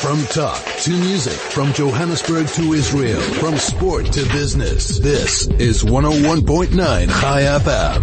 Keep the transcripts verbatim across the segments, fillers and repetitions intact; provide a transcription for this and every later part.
From talk to music, from Johannesburg to Israel, from sport to business, this is one oh one point nine Chai F M.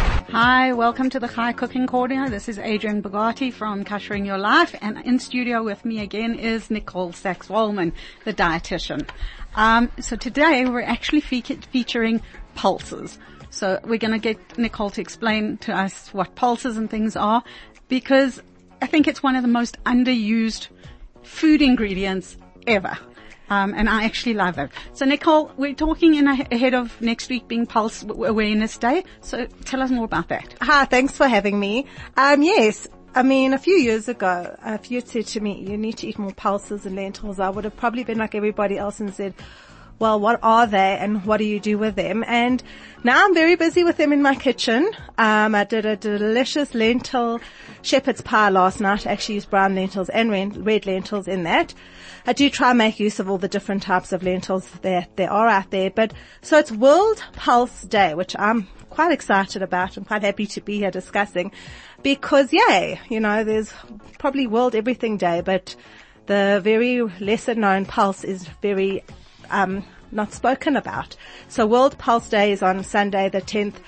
Hi, welcome to the Chai Cooking Corner. This is Adrian Bogati from Kashering Your Life, and in studio with me again is Nicole Sachs-Wallman, the dietitian. Um, so today we're actually fe- featuring pulses. So we're going to get Nicole to explain to us what pulses and things are, because I think it's one of the most underused food ingredients ever. Um, and I actually love it. So Nicole, we're talking in a, ahead of next week being Pulse Awareness Day. So tell us more about that. Hi, thanks for having me. Um, yes, I mean, a few years ago, if you had said to me, you need to eat more pulses and lentils, I would have probably been like everybody else and said, well, what are they and what do you do with them? And now I'm very busy with them in my kitchen. Um, I did a delicious lentil shepherd's pie last night. I actually used brown lentils and red lentils in that. I do try and make use of all the different types of lentils that there are out there. But so it's World Pulse Day, which I'm quite excited about. I'm quite happy to be here discussing because, yay, you know, there's probably World Everything Day, but the very lesser known pulse is very um not spoken about. So World Pulse Day is on Sunday the tenth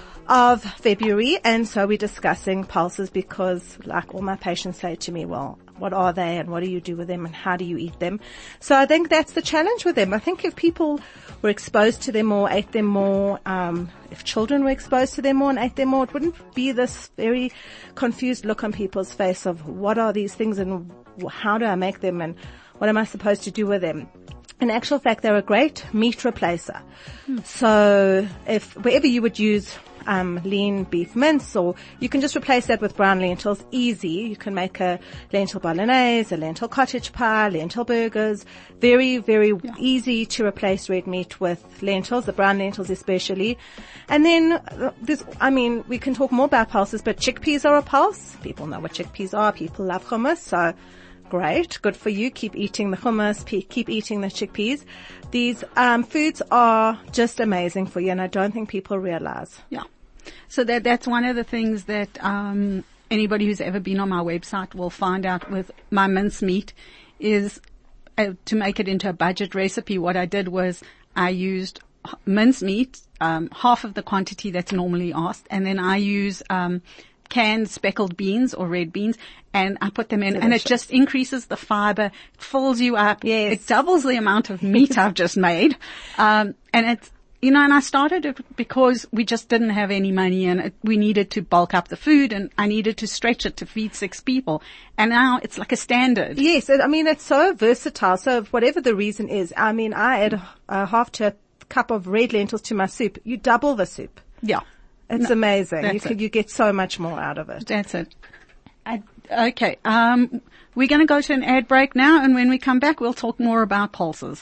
of February, and so we're discussing pulses because, like all my patients say to me, well, what are they and what do you do with them and how do you eat them? So I think that's the challenge with them. I think if people were exposed to them more, ate them more, um, if children were exposed to them more and ate them more, it wouldn't be this very confused look on people's face of what are these things and how do I make them and what am I supposed to do with them? In actual fact, they're a great meat replacer. Hmm. So if wherever you would use um lean beef mince, or you can just replace that with brown lentils, easy. You can make a lentil bolognese, a lentil cottage pie, lentil burgers. Very, very yeah. easy to replace red meat with lentils, the brown lentils especially. And then uh, there's, I mean, we can talk more about pulses, but chickpeas are a pulse. People know what chickpeas are. People love hummus, so great, good for you. Keep eating the hummus, keep eating the chickpeas. These um foods are just amazing for you, and I don't think people realize. Yeah. So that that's one of the things that um anybody who's ever been on my website will find out with my mincemeat is uh, to make it into a budget recipe. What I did was I used mincemeat, um half of the quantity that's normally asked, and then I use um canned speckled beans or red beans, and I put them in, delicious. And it just increases the fiber, it fills you up. Yes. It doubles the amount of meat I've just made. Um, and it's, you know, and I started it because we just didn't have any money, and it, we needed to bulk up the food, and I needed to stretch it to feed six people. And now it's like a standard. Yes. I mean, it's so versatile. So whatever the reason is, I mean, I add a half to a cup of red lentils to my soup. You double the soup. Yeah. It's no, amazing. You, it. you get so much more out of it. That's it. I, okay. Um, we're going to go to an ad break now, and when we come back, we'll talk more about pulses.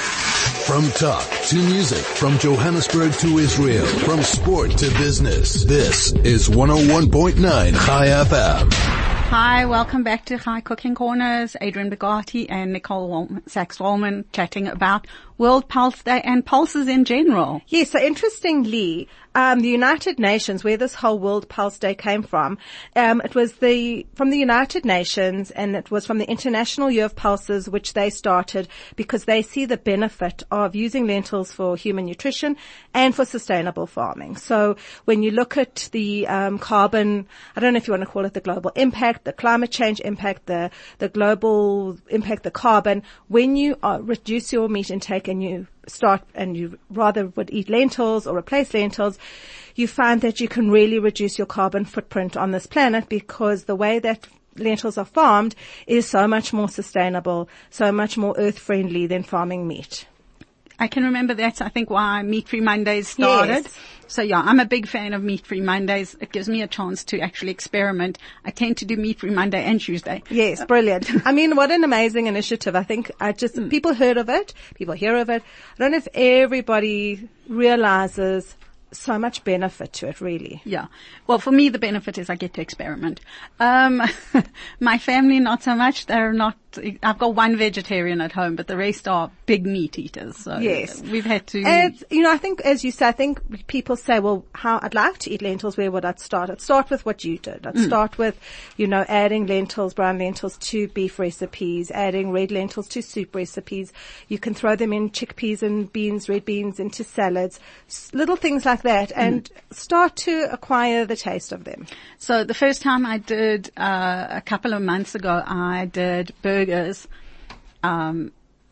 From talk to music, from Johannesburg to Israel, from sport to business, this is one oh one point nine Chai F M. Hi, welcome back to Chai Cooking Corners. Adrian Bogati and Nicole Sachs-Wallman chatting about World Pulse Day and pulses in general. Yes, so interestingly, um, the United Nations, where this whole World Pulse Day came from, um, it was the from the United Nations, and it was from the International Year of Pulses, which they started because they see the benefit of using lentils for human nutrition and for sustainable farming. So when you look at the um, carbon, I don't know if you want to call it the global impact, the climate change impact, the the global impact, the carbon, when you uh, reduce your meat intake and you start and you rather would eat lentils or replace lentils, you find that you can really reduce your carbon footprint on this planet, because the way that lentils are farmed is so much more sustainable, so much more earth friendly than farming meat. I can remember that's, I think, why Meat Free Mondays started. Yes. So yeah, I'm a big fan of Meat Free Mondays. It gives me a chance to actually experiment. I tend to do Meat Free Monday and Tuesday. Yes, brilliant. I mean, what an amazing initiative. I think I just, mm. people heard of it, people hear of it. I don't know if everybody realizes so much benefit to it, really. Yeah. Well, for me, the benefit is I get to experiment. Um, my family, not so much. They're not I've got one vegetarian at home, but the rest are big meat eaters. So Yes. we've had to. And, you know, I think, as you say, I think people say, well, how, I'd like to eat lentils, where would I start? I'd start with what you did. I'd mm. start with, you know, adding lentils, brown lentils to beef recipes, adding red lentils to soup recipes. You can throw them in chickpeas and beans, red beans into salads, little things like that, and mm. start to acquire the taste of them. So the first time I did, uh, a couple of months ago, I did burgers, um,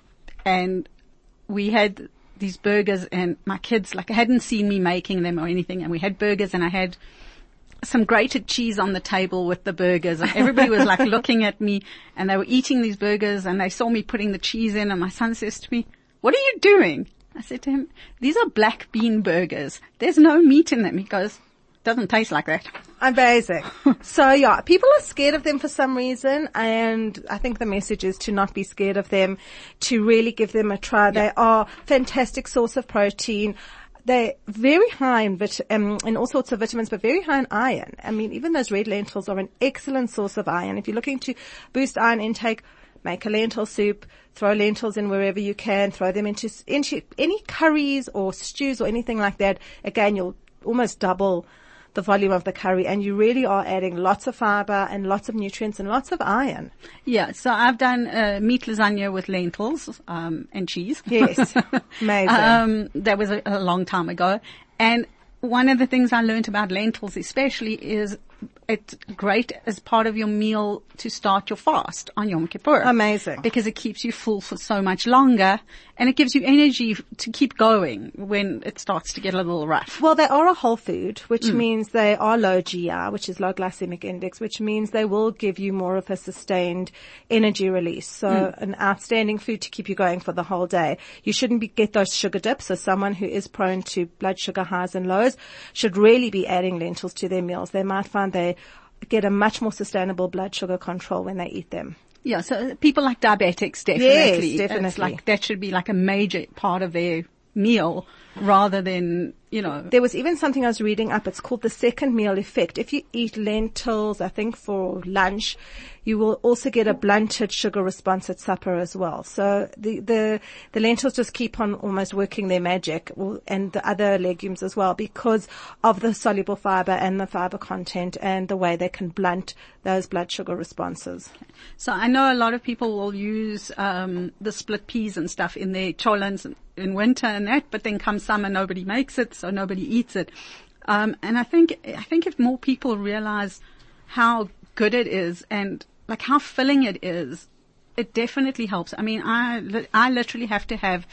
and we had these burgers, and my kids, like, hadn't seen me making them or anything, and we had burgers, and I had some grated cheese on the table with the burgers, and everybody was like looking at me, and they were eating these burgers, and they saw me putting the cheese in, and my son says to me, "What are you doing?" I said to him, "These are black bean burgers. There's no meat in them." He goes, "Doesn't taste like that." Amazing. So yeah, people are scared of them for some reason, and I think the message is to not be scared of them, to really give them a try. Yeah. They are fantastic source of protein. They're very high in vit- um, in all sorts of vitamins, but very high in iron. I mean, even those red lentils are an excellent source of iron. If you're looking to boost iron intake, make a lentil soup, throw lentils in wherever you can, throw them into, into any curries or stews or anything like that. Again, you'll almost double the volume of the curry, and you really are adding lots of fiber and lots of nutrients and lots of iron. Yeah, so I've done uh, meat lasagna with lentils um, and cheese. Yes, amazing. um, that was a, a long time ago. And one of the things I learned about lentils especially is it's great as part of your meal to start your fast on Yom Kippur. Amazing. Because it keeps you full for so much longer, and it gives you energy to keep going when it starts to get a little rough. Well, they are a whole food, which Mm. means they are low G I, which is low glycemic index, which means they will give you more of a sustained energy release. So Mm. an outstanding food to keep you going for the whole day. You shouldn't be, get those sugar dips. So someone who is prone to blood sugar highs and lows should really be adding lentils to their meals. They might find they get a much more sustainable blood sugar control when they eat them. Yeah, so people like diabetics, definitely. Yes, definitely. It's like that should be like a major part of their meal rather than, you know. There was even something I was reading up. It's called the second meal effect. If you eat lentils, I think for lunch, you will also get a blunted sugar response at supper as well. So the, the, the lentils just keep on almost working their magic, and the other legumes as well, because of the soluble fiber and the fiber content and the way they can blunt those blood sugar responses. So I know a lot of people will use um the split peas and stuff in their cholents in winter and that, but then come summer nobody makes it, so nobody eats it. Um and I think I think if more people realize how good it is and like how filling it is, it definitely helps. I mean, I I literally have to have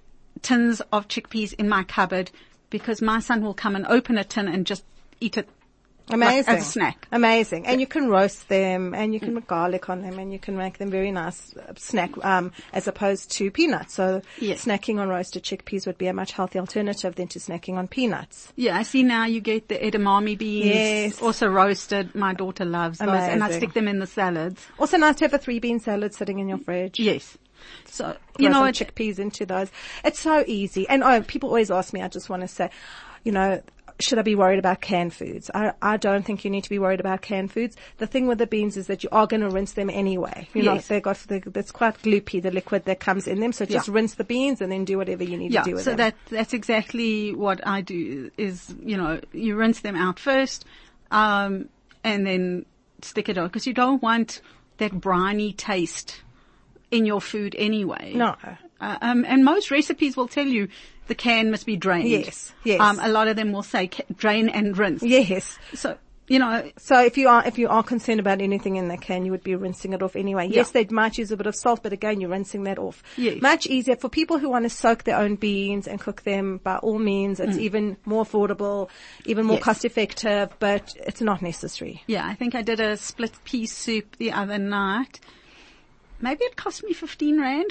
tins of chickpeas in my cupboard because my son will come and open a tin and just eat it. Amazing. Like a snack. Amazing. And you can roast them, and you can put garlic on them, and you can make them very nice uh, snack, um, as opposed to peanuts. So Yes. snacking on roasted chickpeas would be a much healthier alternative than to snacking on peanuts. Yeah, I see now you get the edamame beans. Yes. Also roasted. My daughter loves those. And I Amazing. stick them in the salads. Also nice to have a three bean salad sitting in your fridge. Yes. So, Throw you know, some it, chickpeas into those. It's so easy. And oh, people always ask me, I just want to say, you know, should I be worried about canned foods? I, I don't think you need to be worried about canned foods. The thing with the beans is that you are going to rinse them anyway. You know, Yes. they got, they, that's quite gloopy, the liquid that comes in them. So just Yeah. rinse the beans and then do whatever you need yeah, to do with so them. that, that's exactly what I do is, you know, you rinse them out first, um, and then stick it on because you don't want that briny taste in your food anyway. No. Uh, um, and most recipes will tell you the can must be drained. Yes, yes. Um, a lot of them will say ca- drain and rinse. Yes. So, you know, So if you are, if you are concerned about anything in the can, you would be rinsing it off anyway. Yes, Yeah. they might use a bit of salt, but again, you're rinsing that off. Yes. Much easier for people who want to soak their own beans and cook them. By all means, it's even more affordable, even more Yes. cost effective, but it's not necessary. yeah, I think I did a split pea soup the other night. Maybe it cost me fifteen rand.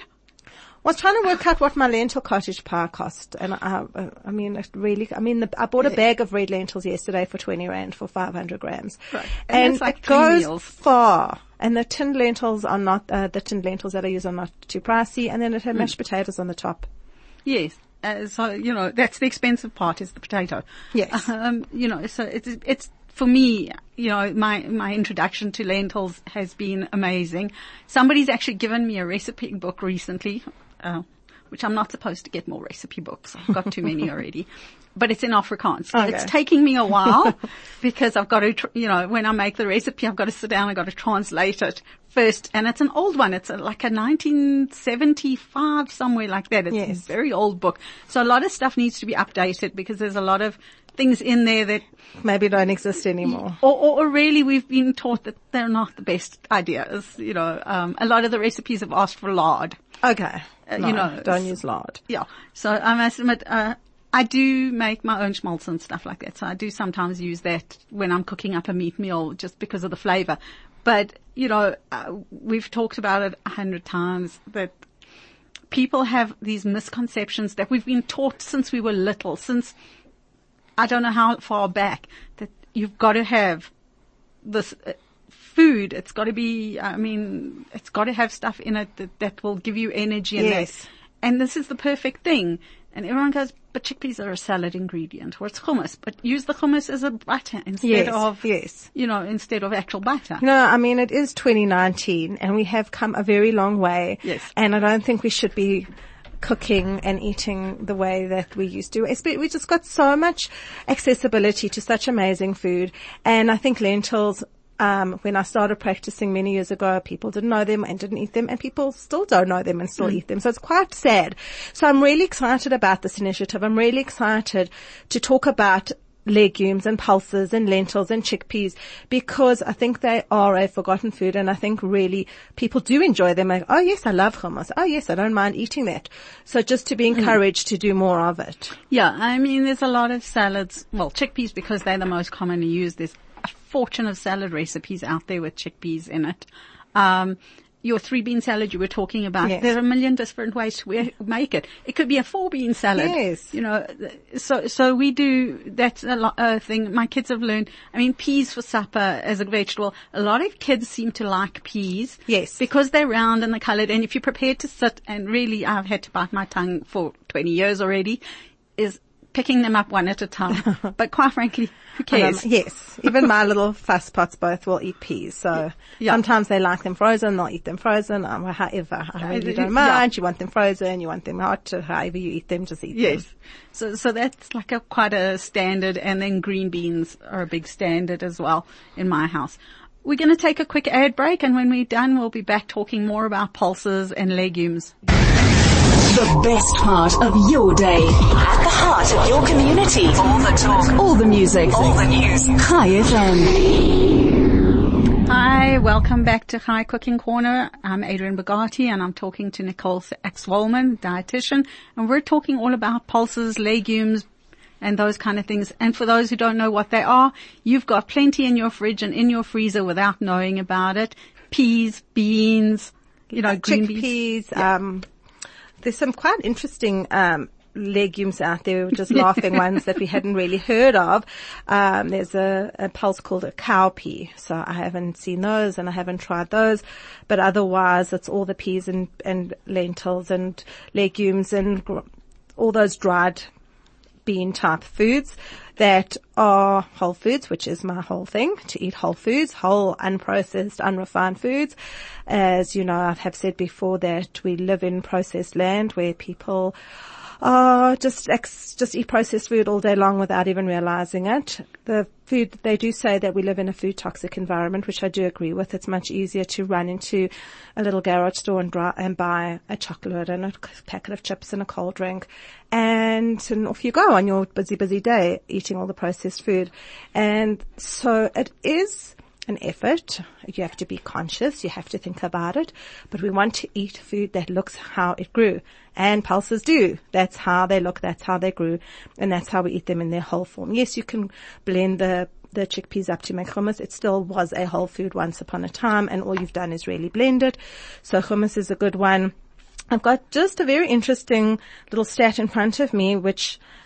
I was trying to work out what my lentil cottage pie cost, and I, I, I mean, it really, I mean, the, I bought a bag of red lentils yesterday for twenty rand for five hundred grams. Right. And And, that's like it three goes meals. far. And the tinned lentils are not, uh, the tinned lentils that I use are not too pricey, and then it had mashed potatoes on the top. Yes. Uh, so, you know, that's the expensive part is the potato. Yes. Um, you know, so it's, it's for me, you know, my, my introduction to lentils has been amazing. Somebody's actually given me a recipe book recently, uh, which I'm not supposed to get more recipe books. I've got too many already. But it's in Afrikaans. Okay. It's taking me a while because I've got to, tr- you know, when I make the recipe, I've got to sit down, I've got to translate it first. And it's an old one. It's a, like a nineteen seventy-five, somewhere like that. It's Yes. a very old book. So a lot of stuff needs to be updated because there's a lot of things in there that, Maybe don't exist anymore. or, or, or really we've been taught that they're not the best ideas. You know, um, a lot of the recipes have asked for lard. Okay. Uh, No, you know, don't use lard. Yeah. So I must admit, uh, I do make my own schmaltz and stuff like that. So I do sometimes use that when I'm cooking up a meat meal just because of the flavor. But, you know, uh, we've talked about it a hundred times that people have these misconceptions that we've been taught since we were little, since I don't know how far back, that you've got to have this uh, food. It's got to be, I mean, it's got to have stuff in it that, that will give you energy. And Yes. that. And this is the perfect thing. And everyone goes, but chickpeas are a salad ingredient, or it's hummus. But use the hummus as a butter instead Yes, of, yes. you know, instead of actual butter. No, I mean, it is twenty nineteen and we have come a very long way. Yes. And I don't think we should be cooking and eating the way that we used to. Espe- We just got so much accessibility to such amazing food. And I think lentils, um, when I started practicing many years ago, people didn't know them and didn't eat them, and people still don't know them and still Mm. eat them. So it's quite sad. So I'm really excited about this initiative. I'm really excited to talk about legumes and pulses and lentils and chickpeas because I think they are a forgotten food, and I think really people do enjoy them. Like, oh yes, I love hummus. Oh yes, I don't mind eating that. So just to be encouraged to do more of it. Yeah, I mean, there's a lot of salads. Well, chickpeas, because they're the most commonly used. There's a fortune of salad recipes out there with chickpeas in it. Um, your three bean salad you were talking about, Yes. there are a million different ways to we- make it. It could be a four bean salad. Yes. You know, so, so we do, that's a lot, uh, thing my kids have learned. I mean, peas for supper as a vegetable. A lot of kids seem to like peas. Yes. Because they're round and they're colored. And if you're prepared to sit, and really I've had to bite my tongue for twenty years already, is picking them up one at a time. But quite frankly, who cares? Um, yes. Even my little fuss pots both will eat peas. So Yeah. sometimes they like them frozen, they'll eat them frozen. Um, however, I really Yeah. don't mind. You want them frozen, you want them hot, however you eat them, just eat Yes. them. So, so that's like a quite a standard, and then green beans are a big standard as well in my house. We're going to take a quick ad break, and when we're done, we'll be back talking more about pulses and legumes. The best part of your day. At the heart of your community. All the talk. All the music. All the news. Chai F M. Hi, welcome back to Chai Cooking Corner. I'm Adrian Bogati, and I'm talking to Nicole Sachs-Wallman, dietitian, and we're talking all about pulses, legumes, and those kind of things. And for those who don't know what they are, you've got plenty in your fridge and in your freezer without knowing about it. Peas, beans, you know, Uh, green beans. chickpeas, um, there's some quite interesting, um, legumes out there, just laughing ones that we hadn't really heard of. Um, there's a, a pulse called a cowpea. So I haven't seen those and I haven't tried those, but otherwise it's all the peas and, and lentils and legumes and gr- all those dried bean type foods that are whole foods, which is my whole thing, to eat whole foods, whole, unprocessed, unrefined foods. As you know, I have said before that we live in processed land where people uh, just ex- just eat processed food all day long without even realizing it. The food, they do say that we live in a food toxic environment, which I do agree with. It's much easier to run into a little garage store and, dry, and buy a chocolate and a packet of chips and a cold drink, and, and off you go on your busy, busy day eating all the processed food. And so it is an effort. You have to be conscious. You have to think about it. But we want to eat food that looks how it grew. And pulses do. That's how they look. That's how they grew. And that's how we eat them in their whole form. Yes, you can blend the, the chickpeas up to make hummus. It still was a whole food once upon a time. And all you've done is really blend it. So hummus is a good one. I've got just a very interesting little stat in front of me, which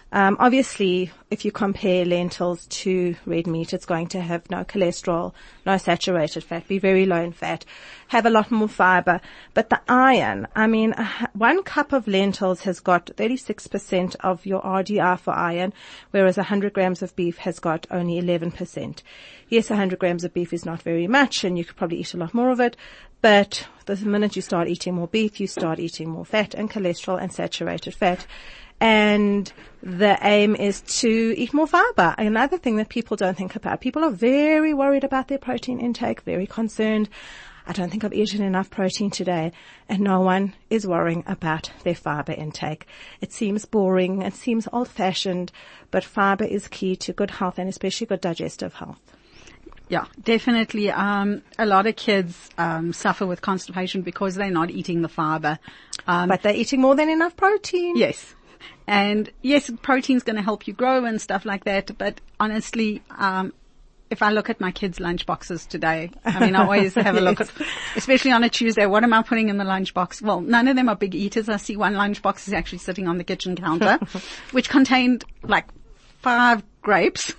Um, obviously, if you compare lentils to red meat, it's going to have no cholesterol, no saturated fat, be very low in fat, have a lot more fiber. But the iron, I mean, one cup of lentils has got thirty-six percent of your R D I for iron, whereas one hundred grams of beef has got only eleven percent. Yes, one hundred grams of beef is not very much, and you could probably eat a lot more of it. But the minute you start eating more beef, you start eating more fat and cholesterol and saturated fat. And the aim is to eat more fiber. Another thing that people don't think about. People are very worried about their protein intake, very concerned. I don't think I've eaten enough protein today. And no one is worrying about their fiber intake. It seems boring. It seems old-fashioned. But fiber is key to good health and especially good digestive health. Yeah, definitely. Um, a lot of kids um, suffer with constipation because they're not eating the fiber. Um, but they're eating more than enough protein. Yes. And yes, protein's going to help you grow and stuff like that. But honestly, um, if I look at my kids' lunch boxes today, I mean, I always have a look yes. at, especially on a Tuesday, what am I putting in the lunchbox? Well, none of them are big eaters. I see one lunchbox is actually sitting on the kitchen counter, which contained like five grapes.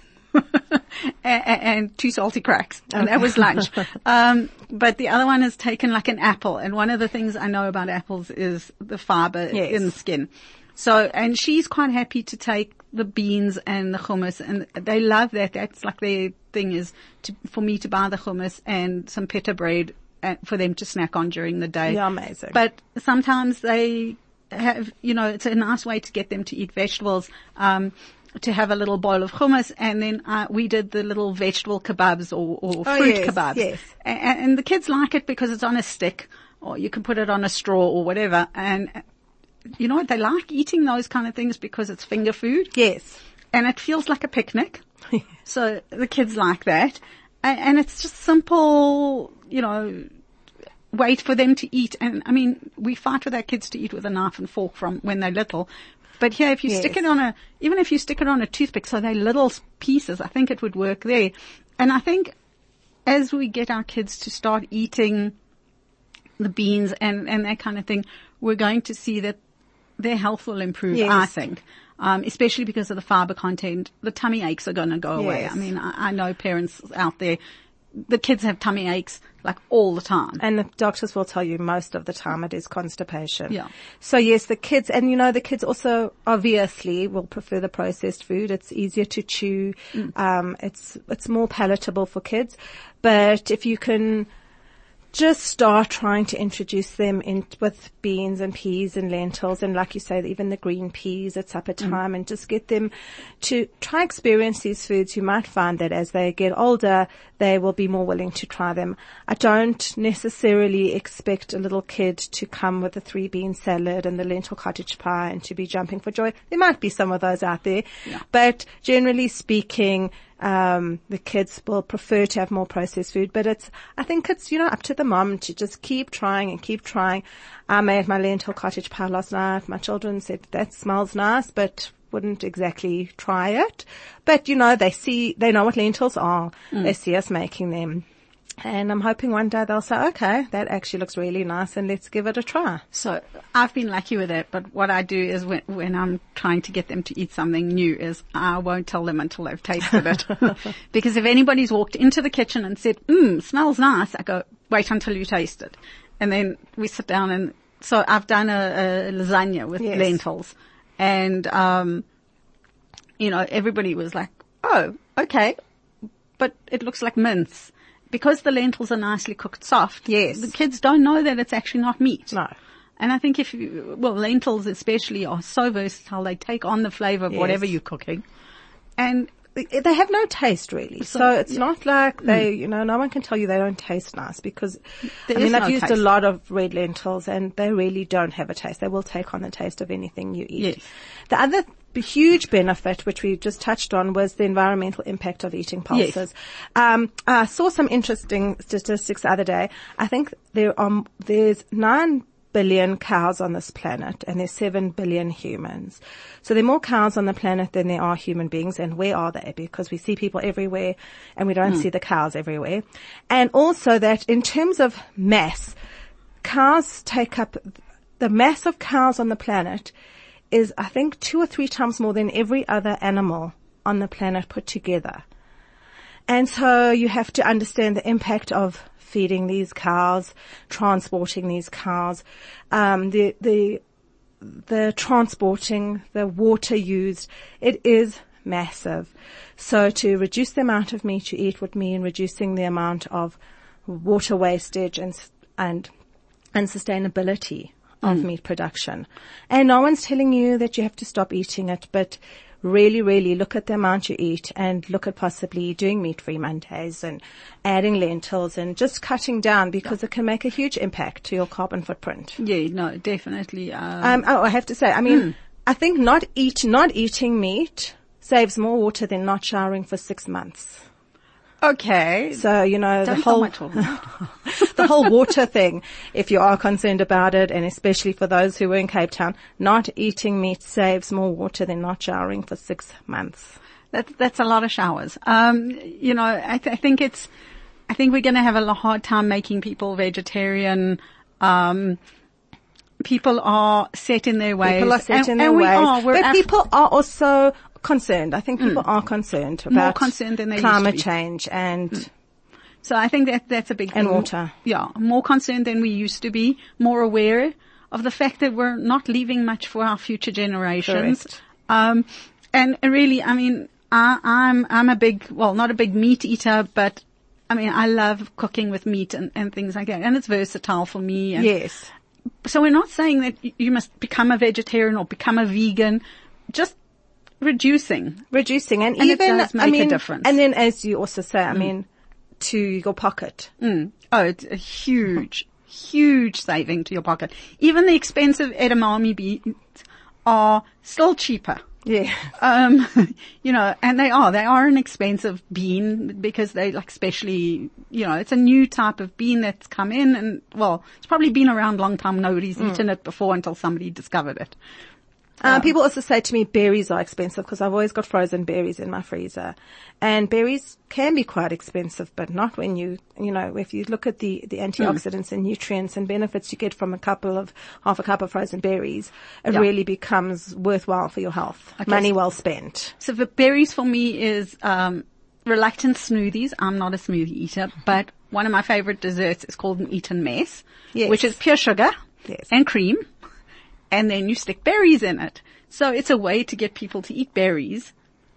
and, and two salty cracks. And that was lunch. Um, but the other one has taken like an apple. And one of the things I know about apples is the fiber yes. in the skin. So, and she's quite happy to take the beans and the hummus, and they love that. That's like their thing is to, for me to buy the hummus and some pita bread and for them to snack on during the day. Yeah, amazing. But sometimes they have, you know, it's a nice way to get them to eat vegetables. Um, to have a little bowl of hummus, and then uh, we did the little vegetable kebabs or, or oh, fruit yes, kebabs. Yes. And, and the kids like it because it's on a stick, or you can put it on a straw or whatever. And you know what? They like eating those kind of things because it's finger food. Yes. And it feels like a picnic. So the kids like that. And, and it's just simple, you know, way for them to eat. And I mean, we fight with our kids to eat with a knife and fork from when they're little. But here, if you yes. stick it on a, even if you stick it on a toothpick, so they're little pieces, I think it would work there. And I think as we get our kids to start eating the beans and, and that kind of thing, we're going to see that their health will improve, yes. I think. Um, especially because of the fiber content. The tummy aches are going to go yes. away. I mean, I, I know parents out there, the kids have tummy aches like all the time. And the doctors will tell you most of the time it is constipation. Yeah. So yes, the kids, and you know, the kids also obviously will prefer the processed food. It's easier to chew. Mm. Um, it's, it's more palatable for kids. But if you can just start trying to introduce them in with beans and peas and lentils, and like you say, even the green peas at supper time, mm. and just get them to try experience these foods. You might find that as they get older, they will be more willing to try them. I don't necessarily expect a little kid to come with a three bean salad and the lentil cottage pie and to be jumping for joy. There might be some of those out there, yeah. but generally speaking, Um, the kids will prefer to have more processed food, but it's, I think it's, you know, up to the mom to just keep trying and keep trying. I made my lentil cottage pie last night. My children said that smells nice, but wouldn't exactly try it. But, you know, they see, they know what lentils are. Mm. They see us making them. And I'm hoping one day they'll say, okay, that actually looks really nice and let's give it a try. So I've been lucky with that, but what I do is when, when I'm trying to get them to eat something new is I won't tell them until they've tasted it. Because if anybody's walked into the kitchen and said, mmm, smells nice, I go, wait until you taste it. And then we sit down and, so I've done a, a lasagna with yes. lentils and, um, you know, everybody was like, oh, okay, but it looks like mince. Because the lentils are nicely cooked soft, yes. the kids don't know that it's actually not meat. No. And I think if you, well, lentils especially are so versatile, they take on the flavor of yes. whatever you're cooking. And they have no taste really. So, so it's yeah. not like they, you know, no one can tell you they don't taste nice because, there I mean, I've no used taste. a lot of red lentils and they really don't have a taste. They will take on the taste of anything you eat. Yes. The other huge benefit, which we just touched on, was the environmental impact of eating pulses. Yes. Um, I saw some interesting statistics the other day. I think there are, there's nine billion cows on this planet and there's seven billion humans. So there are more cows on the planet than there are human beings. And where are they? Because we see people everywhere and we don't mm. see the cows everywhere. And also that in terms of mass, cows take up, the mass of cows on the planet is, I think, two or three times more than every other animal on the planet put together. And so you have to understand the impact of feeding these cows, transporting these cows, um, the, the, the transporting, the water used. It is massive. So to reduce the amount of meat you eat would mean reducing the amount of water wastage and, and, and sustainability of mm. meat production. And no one's telling you that you have to stop eating it, but really, really look at the amount you eat and look at possibly doing meat-free Mondays and adding lentils and just cutting down, because it can make a huge impact to your carbon footprint. Yeah, no, definitely. Um, um oh, I have to say, I mean, mm. I think not eat, not eating meat saves more water than not showering for six months. Okay. So, you know, Don't the whole, the whole water thing, if you are concerned about it, and especially for those who were in Cape Town, not eating meat saves more water than not showering for six months. That's, that's a lot of showers. Um, you know, I, th- I think it's, I think we're going to have a hard time making people vegetarian. Um, people are set in their ways. People are set and, in their and ways. We are. We're but Af- people are also concerned. I think people mm. are concerned about more concerned than they climate used to be. change and mm. so I think that that's a big and thing. water. Yeah, more concerned than we used to be, more aware of the fact that we're not leaving much for our future generations. Correct. Um, and really, I mean, I, I'm I'm a big, well, not a big meat eater, but I mean, I love cooking with meat and, and things like that, and it's versatile for me. And yes. So we're not saying that you must become a vegetarian or become a vegan. Just Reducing. Reducing. And, and even, it does make I mean, a difference. And then as you also say, I mm. mean, to your pocket. Mm. Oh, it's a huge, huge saving to your pocket. Even the expensive edamame beans are still cheaper. Yeah. Um, you know, and they are, they are an expensive bean because they like specially, you know, it's a new type of bean that's come in and, well, it's probably been around a long time. Nobody's mm. eaten it before until somebody discovered it. Um, Um, people also say to me berries are expensive because I've always got frozen berries in my freezer. And berries can be quite expensive, but not when you, you know, if you look at the, the antioxidants mm. and nutrients and benefits you get from a couple of, half a cup of frozen berries, it yeah. really becomes worthwhile for your health. Okay. Money well spent. So the berries for me is, um, reluctant smoothies. I'm not a smoothie eater, but one of my favorite desserts is called an Eton mess, yes. which is pure sugar yes. and cream. And then you stick berries in it. So it's a way to get people to eat berries.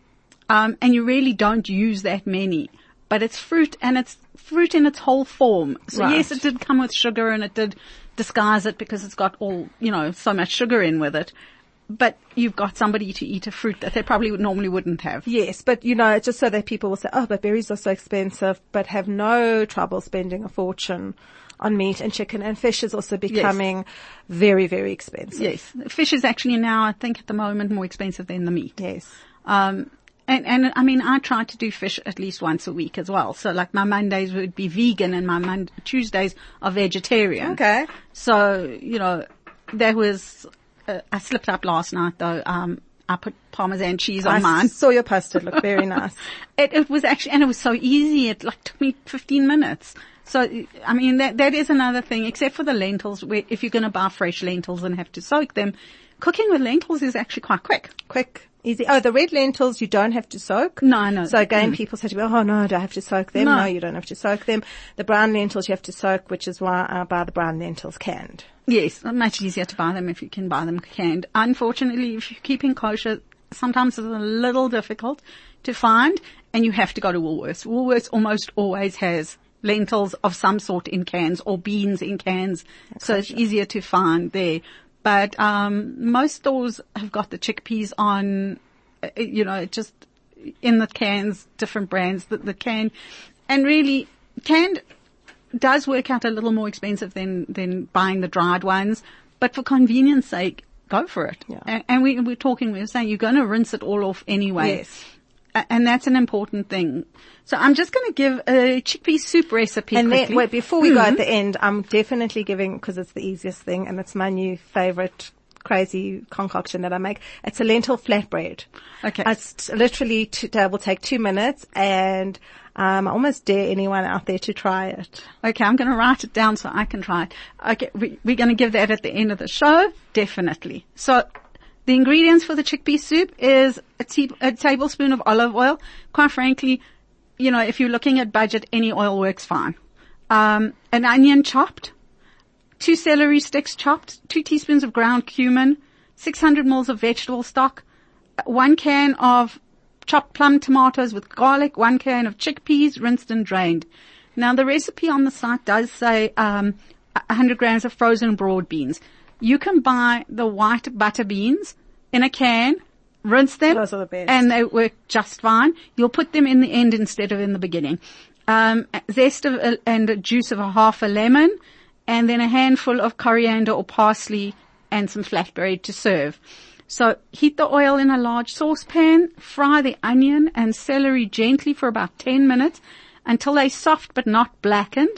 Um, and you really don't use that many. But it's fruit and it's fruit in its whole form. So right. yes, it did come with sugar and it did disguise it because it's got all, you know, so much sugar in with it. But you've got somebody to eat a fruit that they probably would, normally wouldn't have. Yes, but you know, just so that people will say, oh, but berries are so expensive, but have no trouble spending a fortune on meat and chicken, and fish is also becoming yes. very, very expensive. Yes. Fish is actually now, I think at the moment, more expensive than the meat. Yes. Um, and, and I mean, I try to do fish at least once a week as well. So like my Mondays would be vegan and my Mon- Tuesdays are vegetarian. Okay. So, you know, that was, uh, I slipped up last night though. Um, I put Parmesan cheese on I mine. I saw your post. It looked very nice. it, it was actually, and it was so easy. It like took me fifteen minutes. So, I mean, that, that is another thing, except for the lentils, where if you're going to buy fresh lentils and have to soak them, cooking with lentils is actually quite quick. Quick, easy. Oh, the red lentils you don't have to soak? No, no. So again, mm. people say to me, oh no, do I have to soak them? No. No, you don't have to soak them. The brown lentils you have to soak, which is why I buy the brown lentils canned. Yes, much easier to buy them if you can buy them canned. Unfortunately, if you're keeping kosher, sometimes it's a little difficult to find, and you have to go to Woolworths. Woolworths almost always has lentils of some sort in cans or beans in cans. That's so kosher. It's easier to find there. But, um, most stores have got the chickpeas on, you know, just in the cans, different brands, the, the can. And really, canned does work out a little more expensive than, than buying the dried ones. But for convenience sake, go for it. Yeah. And, and we, we're talking, we were saying you're going to rinse it all off anyway. Yes. And that's an important thing. So I'm just going to give a chickpea soup recipe and quickly. Then, wait, before we mm-hmm. go at the end, I'm definitely giving, because it's the easiest thing and it's my new favorite crazy concoction that I make. It's a lentil flatbread. Okay. It's literally, two, it will take two minutes and um, I almost dare anyone out there to try it. Okay, I'm going to write it down so I can try it. Okay, we, we're going to give that at the end of the show, definitely. So The ingredients for the chickpea soup is a, te- a tablespoon of olive oil. Quite frankly, you know, if you're looking at budget, any oil works fine. Um, an onion chopped, two celery sticks chopped, two teaspoons of ground cumin, six hundred milliliters of vegetable stock, one can of chopped plum tomatoes with garlic, one can of chickpeas, rinsed and drained. Now, the recipe on the site does say um, one hundred grams of frozen broad beans. You can buy the white butter beans in a can, rinse them, Those are the best. and they work just fine. You'll put them in the end instead of in the beginning. Um, zest of a, and a juice of a half a lemon, and then a handful of coriander or parsley and some flatbread to serve. So heat the oil in a large saucepan, fry the onion and celery gently for about ten minutes until they're soft but not blackened.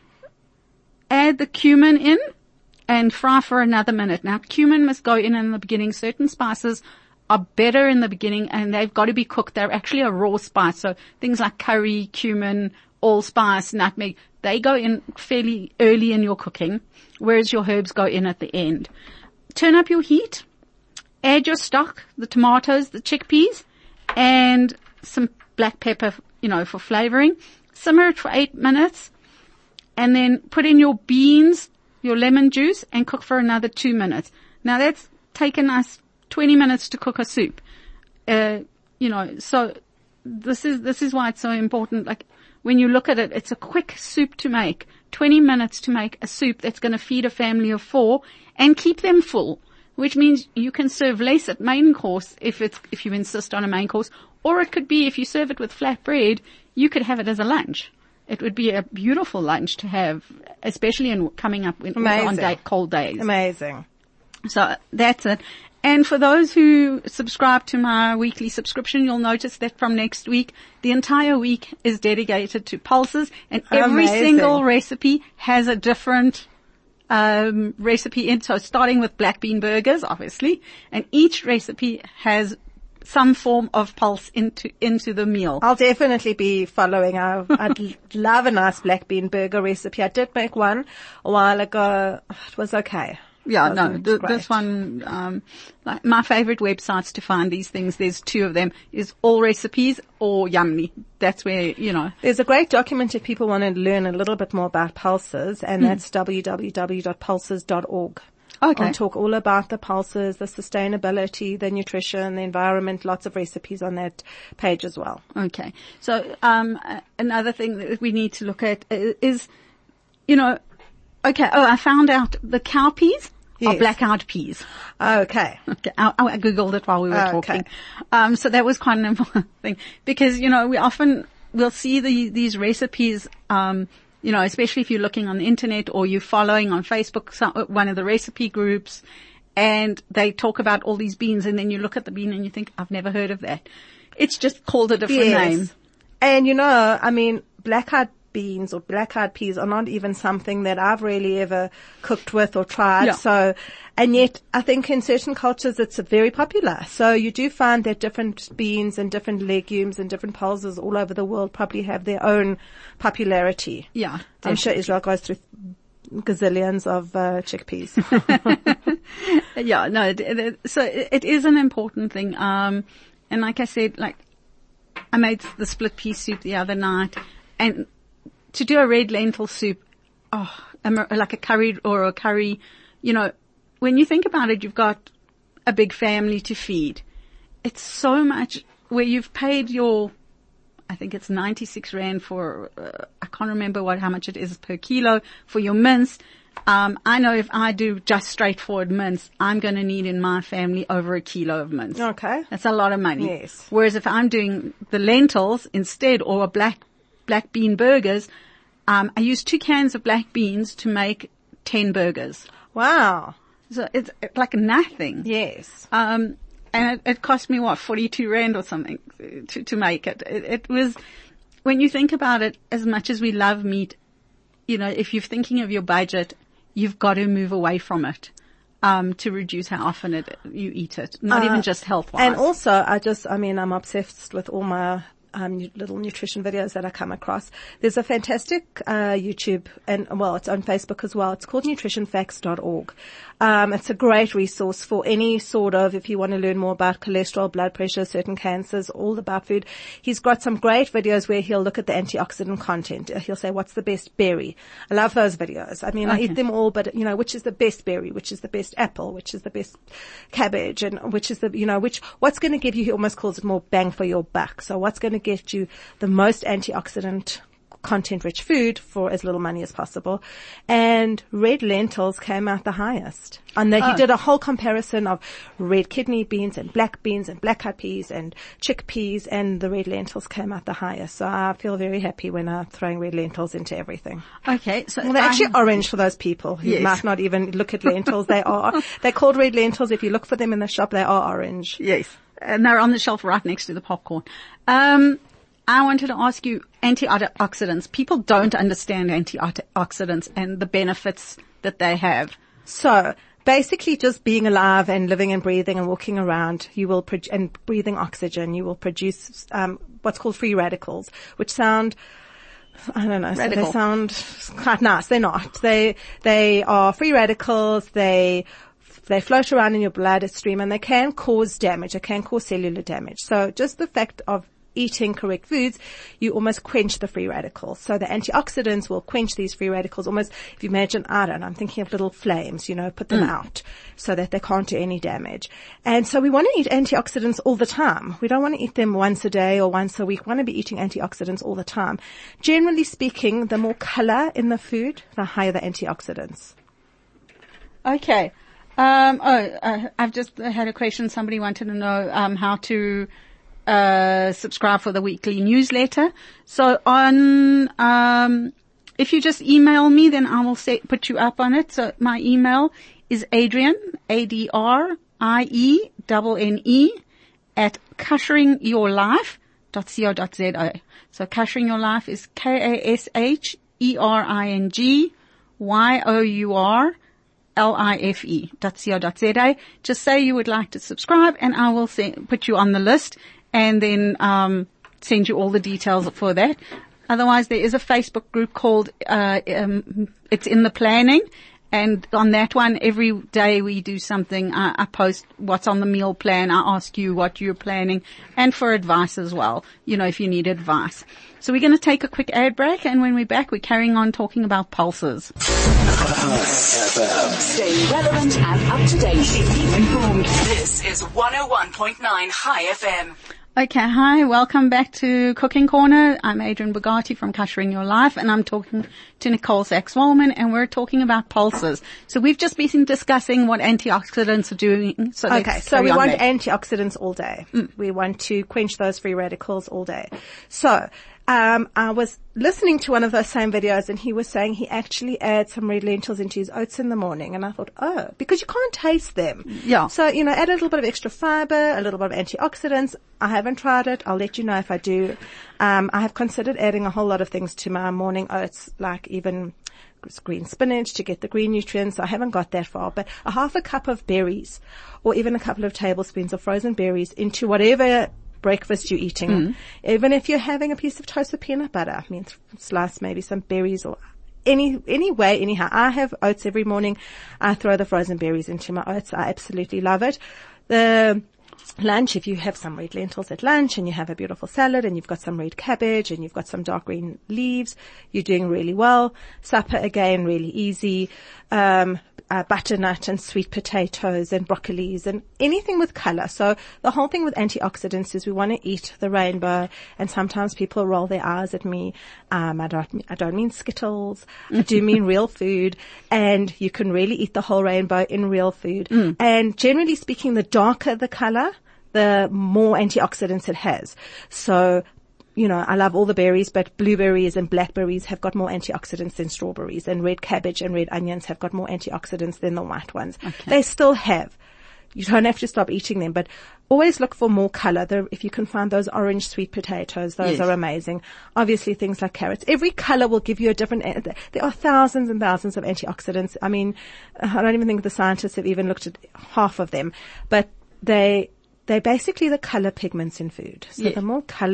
Add the cumin in and fry for another minute. Now, cumin must go in in the beginning. Certain spices are better in the beginning, and they've got to be cooked. They're actually a raw spice. So things like curry, cumin, allspice, nutmeg, they go in fairly early in your cooking, whereas your herbs go in at the end. Turn up your heat. Add your stock, the tomatoes, the chickpeas, and some black pepper, you know, for flavoring. Simmer it for eight minutes, and then put in your beans, your lemon juice, and cook for another two minutes. Now, that's taken us twenty minutes to cook a soup. Uh, you know, so this is, this is why it's so important. Like, when you look at it, it's a quick soup to make. twenty minutes to make a soup that's going to feed a family of four and keep them full, which means you can serve less at main course if it's, if you insist on a main course, or it could be if you serve it with flat bread, you could have it as a lunch. It would be a beautiful lunch to have, especially in coming up in, on day, cold days. Amazing. So that's it. And for those who subscribe to my weekly subscription, you'll notice that from next week, the entire week is dedicated to pulses, and every Amazing. single recipe has a different um recipe in. So starting with black bean burgers, obviously, and each recipe has some form of pulse into into the meal. I'll definitely be following. I, I'd l- love a nice black bean burger recipe. I did make one a while ago. It was okay. Yeah, It no, wasn't th- great. this one, um, like my favorite websites to find these things, there's two of them, is All Recipes or Yummy. That's where, you know. There's a great document if people want to learn a little bit more about pulses, and Hmm. that's w w w dot pulses dot org. Okay. I'll talk all about the pulses, the sustainability, the nutrition, the environment, lots of recipes on that page as well. Okay. So, um, uh, another thing that we need to look at i- is, you know, okay, oh, I found out the cowpeas are Yes. black-eyed peas. Okay. Okay, I, I Googled it while we were Okay. talking. Um, so that was quite an important thing because, you know, we often will see the, these recipes, um, you know, especially if you're looking on the internet or you're following on Facebook, some, one of the recipe groups, and they talk about all these beans, and then you look at the bean and you think, I've never heard of that. It's just called a different name. And you know, I mean, black-eyed beans or black-eyed peas are not even something that I've really ever cooked with or tried. Yeah. So, and yet I think in certain cultures it's very popular. So you do find that different beans and different legumes and different pulses all over the world probably have their own popularity. Yeah. I'm sure Israel goes through gazillions of uh, chickpeas. Yeah, no, it, it, so it, it is an important thing. Um, and like I said, like, I made the split pea soup the other night, and to do a red lentil soup, oh, like a curry or a curry, you know, when you think about it, you've got a big family to feed. It's so much where you've paid your, I think it's ninety-six rand for, uh, I can't remember what, how much it is per kilo for your mince. Um, I know if I do just straightforward mince, I'm going to need in my family over a kilo of mince. Okay. That's a lot of money. Yes. Whereas if I'm doing the lentils instead, or a black, black bean burgers, um, I use two cans of black beans to make ten burgers. Wow. So it's like nothing. Yes. Um, and it, it cost me what, forty-two rand or something to, to make it. it. It was, when you think about it, as much as we love meat, you know, if you're thinking of your budget, you've got to move away from it, um, to reduce how often it, you eat it. Not Uh, even just health-wise. And also, I just, I mean, I'm obsessed with all my um, nu- little nutrition videos that I come across. There's a fantastic uh, YouTube, and well, it's on Facebook as well. It's called nutrition facts dot org. Um, it's a great resource for any sort of, if you want to learn more about cholesterol, blood pressure, certain cancers, all about food. He's got some great videos where he'll look at the antioxidant content. He'll say, what's the best berry? I love those videos. I mean, okay. I eat them all, but, you know, which is the best berry? Which is the best apple? Which is the best cabbage? And which is the, you know, which, what's going to give you, he almost calls it more bang for your buck. So what's going to get you the most antioxidant content-rich food for as little money as possible. And red lentils came out the highest. And then oh. he did a whole comparison of red kidney beans and black beans and black-eyed peas and chickpeas, and the red lentils came out the highest. So I feel very happy when I'm throwing red lentils into everything. Okay. So well, they're actually I, orange for those people who yes. might not even look at lentils. They are. They're called red lentils. If you look for them in the shop, they are orange. Yes. And they're on the shelf right next to the popcorn. Um, I wanted to ask you, antioxidants. People don't understand antioxidants and the benefits that they have. So basically just being alive and living and breathing and walking around, you will, pro- and breathing oxygen, you will produce, um, what's called free radicals, which sound, I don't know, so they sound quite nice. They're not. They, they are free radicals. They, They float around in your bloodstream and they can cause damage. They can cause cellular damage. So just the fact of eating correct foods, you almost quench the free radicals. So the antioxidants will quench these free radicals almost, if you imagine, I don't know, I'm thinking of little flames, you know, put them mm. out so that they can't do any damage. And so we want to eat antioxidants all the time. We don't want to eat them once a day or once a week. We want to be eating antioxidants all the time. Generally speaking, the more color in the food, the higher the antioxidants. Okay. Um, oh, uh, I've just had a question. Somebody wanted to know um, how to uh subscribe for the weekly newsletter. So on, um if you just email me, then I will say, put you up on it. So my email is Adrian, A D R I E N N E, at kashering your life dot co dot z o. So Kashering Your Life is K A S H E R I N G Y O U R L I F E dot co dot z a. Just say you would like to subscribe and I will say, put you on the list and then um send you all the details for that. Otherwise, there is a Facebook group called, uh um it's in the planning. And on that one, every day we do something. I, I post what's on the meal plan. I ask you what you're planning and for advice as well, you know, if you need advice. So we're going to take a quick ad break, and when we're back, we're carrying on talking about pulses. Stay relevant and up to date. Keep informed. This is one oh one point nine High F M. Okay, hi, welcome back to Cooking Corner. I'm Adrian Bugatti from Kashering Your Life, and I'm talking to Nicole Sachs-Wallman, and we're talking about pulses. So we've just been discussing what antioxidants are doing. So okay, so we want there. antioxidants all day. Mm. We want to quench those free radicals all day. So Um, I was listening to one of those same videos, and he was saying he actually adds some red lentils into his oats in the morning. And I thought, oh, because you can't taste them. Yeah. So, you know, add a little bit of extra fiber, a little bit of antioxidants. I haven't tried it. I'll let you know if I do. Um, I have considered adding a whole lot of things to my morning oats, like even green spinach to get the green nutrients. I haven't got that far, but a half a cup of berries or even a couple of tablespoons of frozen berries into whatever breakfast you're eating. Mm. Even if you're having a piece of toast with peanut butter, I mean, slice maybe some berries or any, any way, anyhow. I have oats every morning. I throw the frozen berries into my oats. I absolutely love it. The lunch, if you have some red lentils at lunch and you have a beautiful salad and you've got some red cabbage and you've got some dark green leaves, you're doing really well. Supper, again, really easy. Um, Uh, butternut and sweet potatoes and broccolis and anything with color. So the whole thing with antioxidants is we want to eat the rainbow, and sometimes people roll their eyes at me. Um, I don't, I don't mean Skittles. I do mean real food, and you can really eat the whole rainbow in real food. Mm. And generally speaking, the darker the color, the more antioxidants it has. So you know, I love all the berries, but blueberries and blackberries have got more antioxidants than strawberries, and red cabbage and red onions have got more antioxidants than the white ones. Okay. They still have. You don't have to stop eating them, but always look for more color. The, if you can find those orange sweet potatoes, those yes. are amazing. Obviously things like carrots. Every color will give you a different, there are thousands and thousands of antioxidants. I mean, I don't even think the scientists have even looked at half of them, but they, they're basically the color pigments in food. So yes. the more color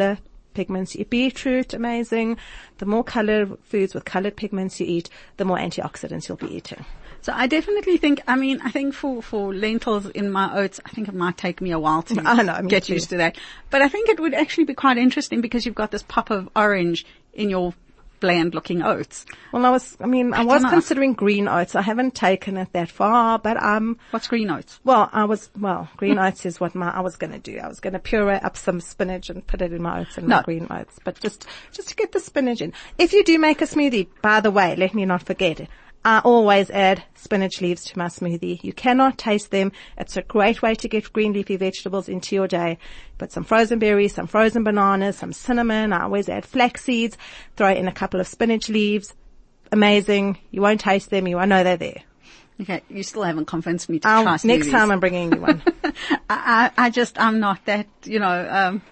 pigments you eat. Beetroot, amazing. The more colored foods with colored pigments you eat, the more antioxidants you'll be eating. So I definitely think, I mean, I think for, for lentils in my oats, I think it might take me a while to I know, get too. used to that. But I think it would actually be quite interesting because you've got this pop of orange in your bland looking oats. Well, I was, I mean, I, I was dunno. considering green oats. I haven't taken it that far, but um, What's green oats? well, I was, well, green oats is what my, I was going to do. I was going to puree up some spinach and put it in my oats and No. my green oats, but just, just to get the spinach in. If you do make a smoothie, by the way, let me not forget it. I always add spinach leaves to my smoothie. You cannot taste them. It's a great way to get green leafy vegetables into your day. Put some frozen berries, some frozen bananas, some cinnamon. I always add flax seeds. Throw in a couple of spinach leaves. Amazing. You won't taste them. You won't know they're there. Okay, you still haven't convinced me to I'll, try next smoothies. time I'm bringing you one. I, I, I just, I'm not that, you know, um,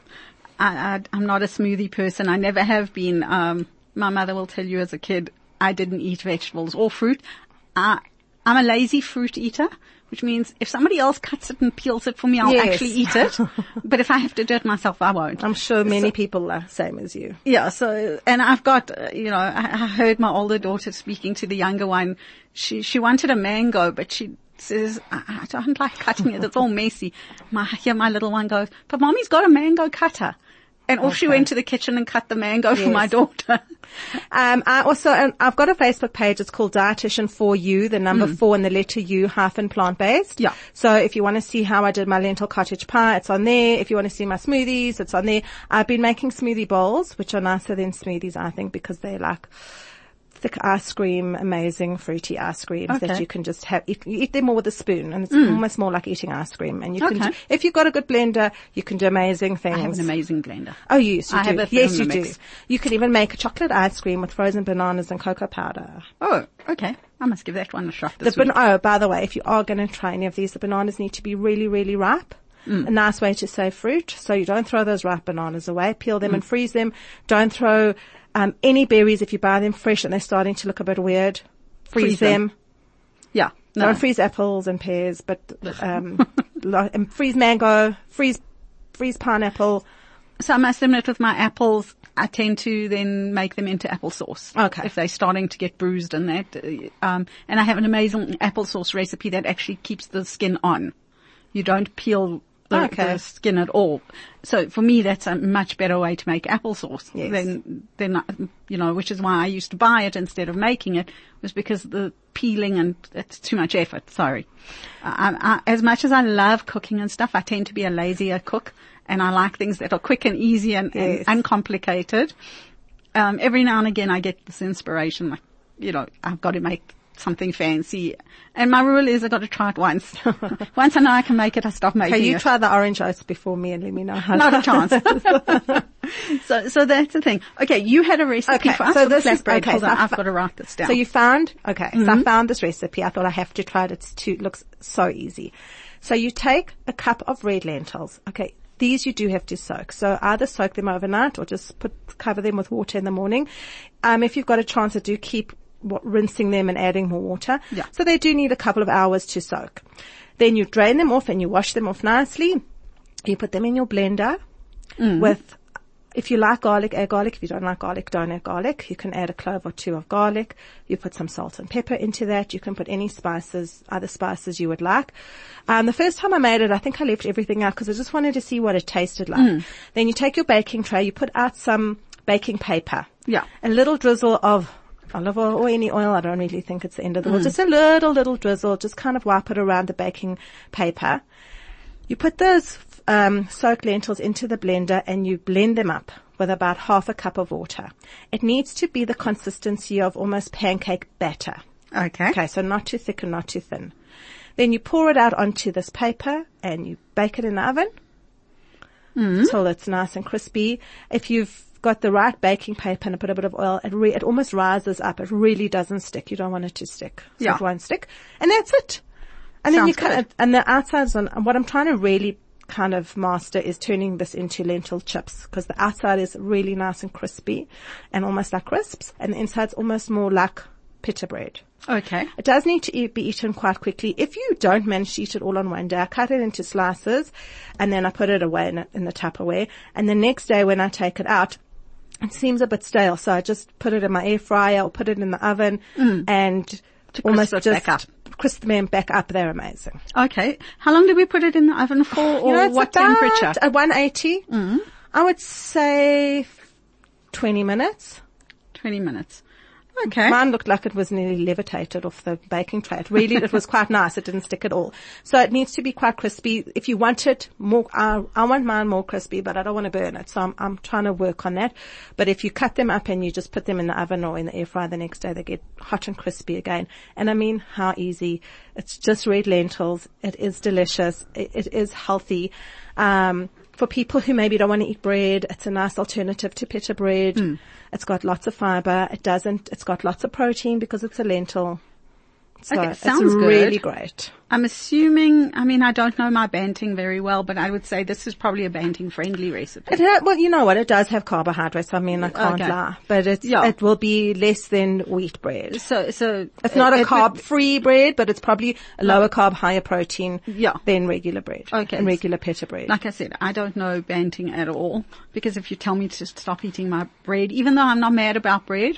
I, I, I'm not a smoothie person. I never have been. Um, my mother will tell you as a kid, I didn't eat vegetables or fruit. I, I'm a lazy fruit eater, which means if somebody else cuts it and peels it for me, I'll Yes. actually eat it. But if I have to do it myself, I won't. I'm sure many people are same as you. Yeah, so, and I've got, uh, you know, I, I heard my older daughter speaking to the younger one. She, she wanted a mango, but she says, I, I don't like cutting it. It's all messy. My, here my little one goes, but mommy's got a mango cutter. And off she Okay. went to the kitchen and cut the mango for Yes. my daughter. Um, I also, and I've got a Facebook page. It's called Dietitian for You, the number four and the letter U hyphen plant-based. Yeah. So if you want to see how I did my lentil cottage pie, it's on there. If you want to see my smoothies, it's on there. I've been making smoothie bowls, which are nicer than smoothies, I think, because they're like thick ice cream, amazing fruity ice creams Okay. that you can just have. Eat, you eat them more with a spoon, and it's almost more like eating ice cream. And you can, Okay. do, if you've got a good blender, you can do amazing things. I have an amazing blender. Oh, yes, you I do. have a Yes, you do. Thermomix. You could even make a chocolate ice cream with frozen bananas and cocoa powder. Oh, okay. I must give that one a shot The this ban- week. oh, by the way, if you are going to try any of these, the bananas need to be really, really ripe. Mm. A nice way to save fruit. So you don't throw those ripe bananas away. Peel Mm. them and freeze them. Don't throw um, any berries if you buy them fresh and they're starting to look a bit weird. Freeze, Freeze them. them. Yeah. No. Don't freeze apples and pears, but um, lo- and freeze mango, freeze freeze pineapple. So I must admit with my apples, I tend to then make them into applesauce. Okay. If they're starting to get bruised and that. uh, Um, and I have an amazing applesauce recipe that actually keeps the skin on. You don't peel the, Okay. the skin at all. So for me, that's a much better way to make applesauce Yes. than, than, you know, which is why I used to buy it instead of making it, was because the peeling and it's too much effort. Sorry. I, I, as much as I love cooking and stuff, I tend to be a lazier cook, and I like things that are quick and easy and, Yes. and uncomplicated. Um, every now and again I get this inspiration, like, you know, I've got to make something fancy. And my rule is I've got to try it once. Once I know I can make it, I stop making Can you it. try the orange oats before me and let me know how? Not a chance. so, so that's the thing. Okay, you had a recipe Okay, for us so for this is- flatbread. okay, Hold so on, I I've fa- got to write this down. So you found, okay, so Mm-hmm. I found this recipe. I thought I have to try it. It's too, looks so easy. So you take a cup of red lentils. Okay. These you do have to soak. So either soak them overnight or just put, cover them with water in the morning. Um, if you've got a chance, I do keep what, rinsing them and adding more water. Yeah. So they do need a couple of hours to soak. Then you drain them off and you wash them off nicely. You put them in your blender with, if you like garlic, add garlic. If you don't like garlic, don't add garlic. You can add a clove or two of garlic. You put some salt and pepper into that. You can put any spices, other spices you would like. Um, the first time I made it, I think I left everything out because I just wanted to see what it tasted like. Then you take your baking tray, you put out some baking paper. Yeah. A little drizzle of olive oil or any oil. I don't really think it's the end of the world. Just a little, little drizzle. Just kind of wipe it around the baking paper. You put those um, soaked lentils into the blender and you blend them up with about half a cup of water. It needs to be the consistency of almost pancake batter. okay. Okay, so not too thick and not too thin. Then you pour it out onto this paper and you bake it in the oven until it's nice and crispy. If you've got the right baking paper and put a bit of oil, it, re- it almost rises up. It really doesn't stick. You don't want it to stick. So Yeah. it won't stick. And that's it. And then you Sounds cut good. and the outside's on, and what I'm trying to really kind of master is turning this into lentil chips because the outside is really nice and crispy and almost like crisps and the inside's almost more like pita bread. Okay. It does need to eat, be eaten quite quickly. If you don't manage to eat it all on one day, I cut it into slices and then I put it away in, a, in the Tupperware. And the next day when I take it out, it seems a bit stale. So I just put it in my air fryer or put it in the oven mm. and to almost crisp just back up. crisp them back up. They're amazing. Okay. How long do we put it in the oven for, or you know, it's what about temperature? At one eighty. Mm. I would say twenty minutes. twenty minutes. Okay. Mine looked like it was nearly levitated off the baking tray. It really, it was quite nice. It didn't stick at all. So it needs to be quite crispy. If you want it more, I, I want mine more crispy, but I don't want to burn it. So I'm, I'm trying to work on that. But if you cut them up and you just put them in the oven or in the air fryer the next day, they get hot and crispy again. And I mean, how easy. It's just red lentils. It is delicious. It, it is healthy. Um, for people who maybe don't want to eat bread, it's a nice alternative to pita bread. Mm. It's got lots of fiber. It doesn't, it's got lots of protein because it's a lentil. So okay, it's sounds really good. great. I'm assuming, I mean, I don't know my banting very well, but I would say this is probably a banting friendly recipe. It ha- well, you know what? It does have carbohydrates. I mean, I can't okay. lie, but it's, yeah. it will be less than wheat bread. So, so it's not it, a carb free bread, but it's probably a lower like, carb, higher protein yeah. than regular bread. Okay. And regular pita bread. Like I said, I don't know banting at all, because if you tell me to stop eating my bread, even though I'm not mad about bread,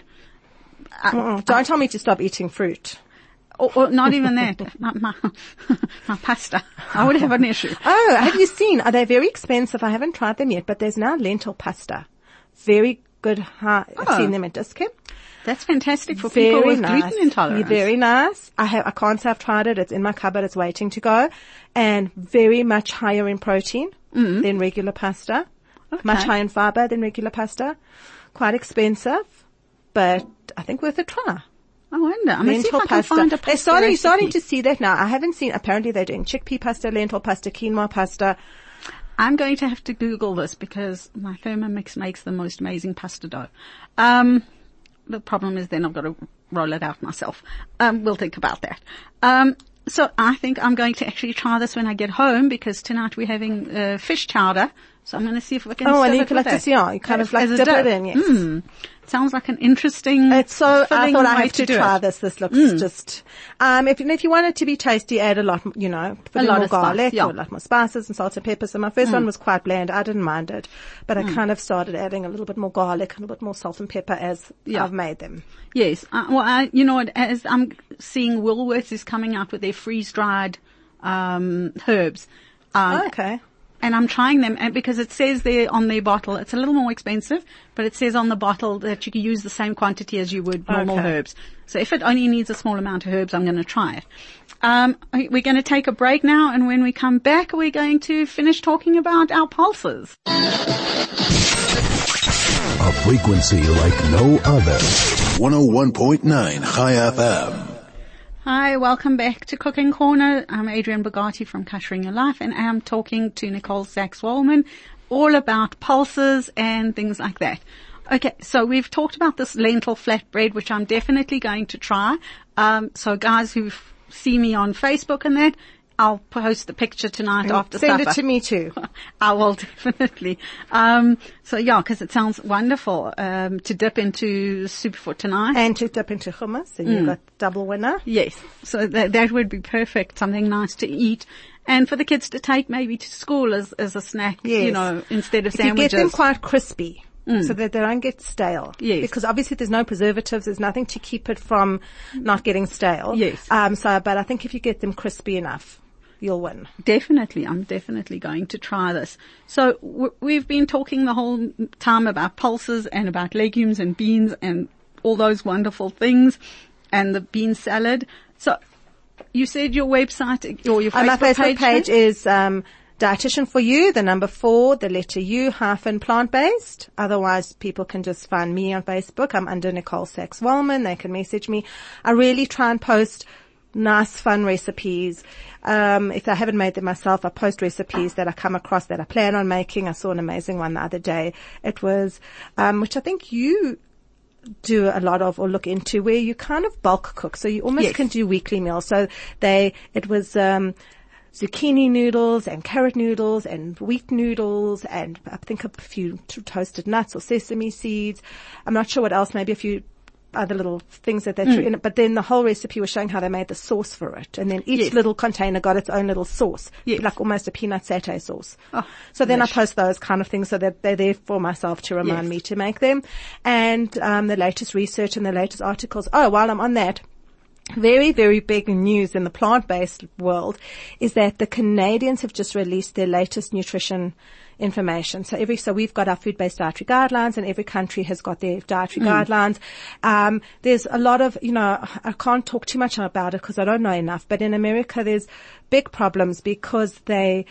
I, don't I, tell me to stop eating fruit. Or, or not even that. my, my, my pasta. I would have an issue. Oh, have you seen? Are they very expensive? I haven't tried them yet, but there's now lentil pasta. Very good. High, oh. I've seen them at Dischem. That's fantastic for very people with nice. gluten intolerance. Very nice. I have, I can't say I've tried it. It's in my cupboard. It's waiting to go. And very much higher in protein mm. than regular pasta. Okay. Much higher in fiber than regular pasta. Quite expensive, but I think worth a try. I wonder. I'm lentil see if I pasta. Can find a pasta they're starting, recipe. starting to see that now. I haven't seen, apparently they're doing chickpea pasta, lentil pasta, quinoa pasta. I'm going to have to Google this because my Thermomix makes the most amazing pasta dough. Um, the problem is then I've got to roll it out myself. Um, we'll think about that. Um, so I think I'm going to actually try this when I get home because tonight we're having uh, fish chowder. So I'm going to see if I can. Oh, and you it can like this, yeah, you kind as, of like dip it in, yes. Mm. Sounds like an interesting. It's so. I thought I have to, to try it. this. This looks mm. just. Um, if if you want it to be tasty, add a lot. You know, put a lot more of garlic, spice, yeah. or a lot more spices and salt and pepper. So my first mm. one was quite bland. I didn't mind it, but I mm. kind of started adding a little bit more garlic, a little bit more salt and pepper as yeah. I've made them. Yes. Uh, well, I, you know, as I'm seeing Woolworths is coming out with their freeze dried um herbs. Um, oh, okay. And I'm trying them and because it says there on their bottle, it's a little more expensive, but it says on the bottle that you can use the same quantity as you would normal okay. herbs. So if it only needs a small amount of herbs, I'm going to try it. Um, we're going to take a break now, and when we come back, we're going to finish talking about our pulses. A frequency like no other. one oh one point nine High F M. Hi, welcome back to Cooking Corner. I'm Adrienne Bogati from Kashering Your Life, and I'm talking to Nicole Sachs-Wallman all about pulses and things like that. Okay, so we've talked about this lentil flatbread, which I'm definitely going to try. Um, so guys who see me on Facebook and that, I'll post the picture tonight and after send supper. Send it to me too. I will definitely. Um, so yeah, because it sounds wonderful um, to dip into soup for tonight. And to dip into hummus, and mm. you've got double winner. Yes, so that that would be perfect. Something nice to eat, and for the kids to take maybe to school as as a snack. Yes. You know, instead of if sandwiches. You get them quite crispy. Mm. So that they don't get stale. Yes. Because obviously there's no preservatives, there's nothing to keep it from not getting stale. Yes. Um, so, but I think if you get them crispy enough, you'll win. Definitely. I'm definitely going to try this. So w- we've been talking the whole time about pulses and about legumes and beans and all those wonderful things and the bean salad. So you said your website or your Facebook uh, my Facebook page, page is, um, Dietitian for You, the number four, the letter U, hyphen plant-based. Otherwise, people can just find me on Facebook. I'm under Nicole Sachs-Wallman. They can message me. I really try and post nice, fun recipes. Um, if I haven't made them myself, I post recipes that I come across that I plan on making. I saw an amazing one the other day. It was, um, which I think you do a lot of or look into, where you kind of bulk cook. So you almost yes. can do weekly meals. So they, it was, um, zucchini noodles and carrot noodles and wheat noodles and I think a few toasted nuts or sesame seeds. I'm not sure what else, maybe a few other little things that they threw Mm. in it. But then the whole recipe was showing how they made the sauce for it. And then each Yes. little container got its own little sauce. Yes. Like almost a peanut satay sauce. Oh, so then delish. I post those kind of things so that they're there for myself to remind Yes. me to make them. And, um, the latest research and the latest articles. Oh, while I'm on that, very, very big news in the plant-based world is that the Canadians have just released their latest nutrition information. So every, so we've got our food-based dietary guidelines and every country has got their dietary Mm. guidelines. Um, there's a lot of, you know, I can't talk too much about it because I don't know enough, but in America there's big problems because they,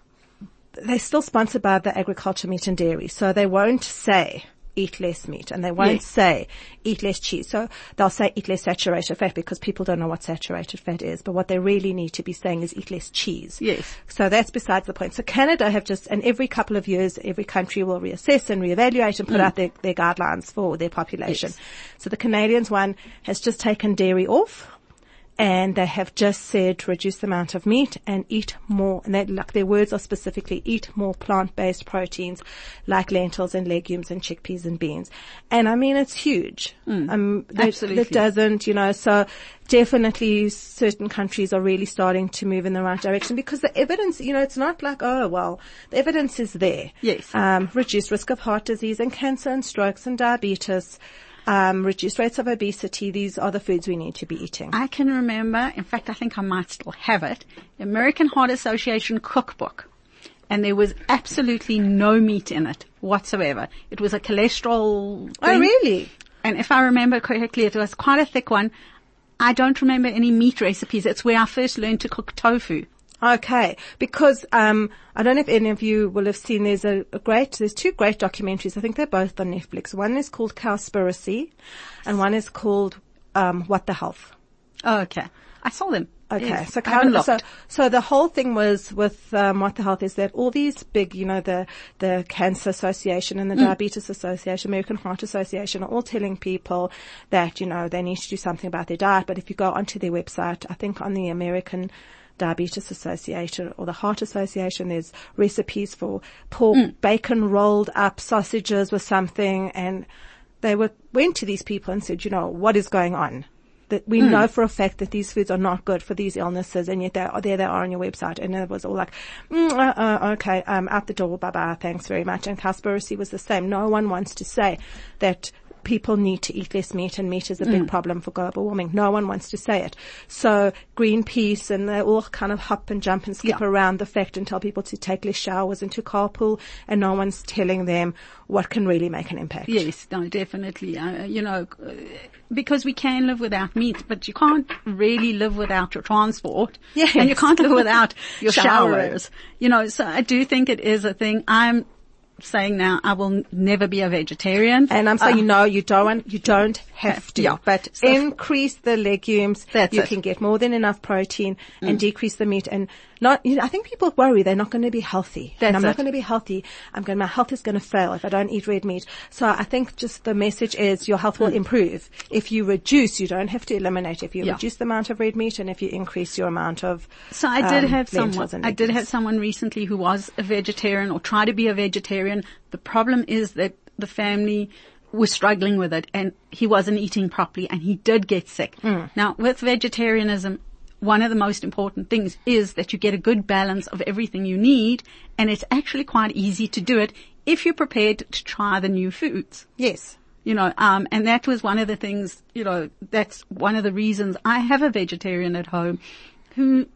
they're still sponsored by the agriculture, meat and dairy. So they won't say eat less meat and they won't Yes. say eat less cheese. So they'll say eat less saturated fat because people don't know what saturated fat is. But what they really need to be saying is eat less cheese. Yes. So that's besides the point. So Canada have just, and every couple of years, every country will reassess and reevaluate and put Mm. out their, their guidelines for their population. Yes. So the Canadians one has just taken dairy off. And they have just said reduce the amount of meat and eat more. And they, like their words are specifically eat more plant-based proteins like lentils and legumes and chickpeas and beans. And I mean, it's huge. Mm, um, that, absolutely. that doesn't, you know, so definitely certain countries are really starting to move in the right direction because the evidence, you know, it's not like, oh, well, the evidence is there. Yes. Um, reduced risk of heart disease and cancer and strokes and diabetes. Um, reduced rates of obesity. These are the foods we need to be eating. I can remember, in fact, I think I might still have it, American Heart Association cookbook. And there was absolutely no meat in it whatsoever. It was a cholesterol thing. Oh, really? And if I remember correctly, it was quite a thick one. I don't remember any meat recipes. It's where I first learned to cook tofu. Okay, because um, I don't know if any of you will have seen. There's a, a great, there's two great documentaries. I think they're both on Netflix. One is called Cowspiracy, and one is called um, What the Health. Oh, okay. I saw them. Okay, Yes, so, I haven't Cow- so looked. so the whole thing was with um, What the Health is that all these big, you know, the the Cancer Association and the Mm. Diabetes Association, American Heart Association are all telling people that, you know, they need to do something about their diet. But if you go onto their website, I think on the American Diabetes Association or the Heart Association, there's recipes for pork, Mm. bacon rolled up sausages with something, and they were went to these people and said, you know, what is going on? That we Mm. know for a fact that these foods are not good for these illnesses, and yet they are, there they are on your website. And it was all like, mm, uh, uh, okay, um, out the door, bye bye, thanks very much. And Cowspiracy was the same. No one wants to say that people need to eat less meat and meat is a big Mm. problem for global warming. No one wants to say it. So Greenpeace and they all kind of hop and jump and skip Yeah. around the fact and tell people to take less showers and to carpool, and no one's telling them what can really make an impact. Yes, no, definitely. Uh, you know, uh, because we can live without meat, but you can't really live without your transport. Yes. And you can't live without your Showering. showers. You know, so I do think it is a thing. I'm saying now I will n- never be a vegetarian. And I'm saying, Uh, no, you don't, you don't have to. Yeah. But So- increase the legumes. That's you it. can get more than enough protein and decrease the meat. And not, you know, I think people worry they're not going to be healthy. That's and I'm not it. going to be healthy. I'm going, my health is going to fail if I don't eat red meat. So I think just the message is your health will improve. If you reduce, you don't have to eliminate. If you Yeah. reduce the amount of red meat and if you increase your amount of, So I did um, have lentils someone, and I did legumes. have someone recently who was a vegetarian or tried to be a vegetarian. The problem is that the family was struggling with it and he wasn't eating properly and he did get sick. Mm. Now with vegetarianism, one of the most important things is that you get a good balance of everything you need, and it's actually quite easy to do it if you're prepared to try the new foods. Yes. You know, um, and that was one of the things, you know, that's one of the reasons I have a vegetarian at home who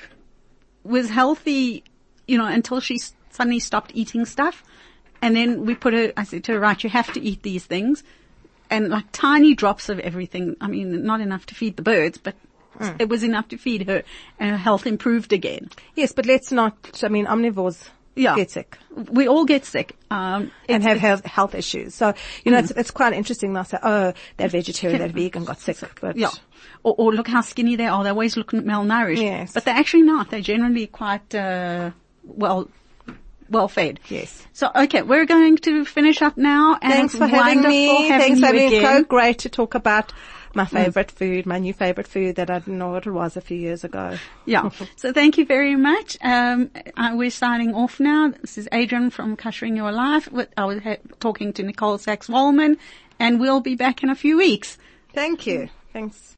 was healthy, you know, until she s- suddenly stopped eating stuff. And then we put her, I said to her, right, you have to eat these things. And like tiny drops of everything. I mean, not enough to feed the birds, but Mm. it was enough to feed her, and her health improved again. Yes, but let's not, I mean, omnivores Yeah. get sick. We all get sick. Um, And it's- have it's- health, health issues. So, you know, it's, it's quite interesting. They'll say, oh, that vegetarian, that vegan got sick. But Yeah. Or, or look how skinny they are. They always look malnourished. Yes. But they're actually not. They're generally quite, uh, well, well fed. Yes. So, okay, we're going to finish up now. And Thanks it's for having wonderful me. having Thanks for you having me. again. So great to talk about my favorite food, my new favorite food that I didn't know what it was a few years ago. Yeah. So thank you very much. Um, uh, we're signing off now. This is Adrian from Cushering Your Life. I was ha- talking to Nicole Sachs-Wallman, and we'll be back in a few weeks. Thank you. Thanks.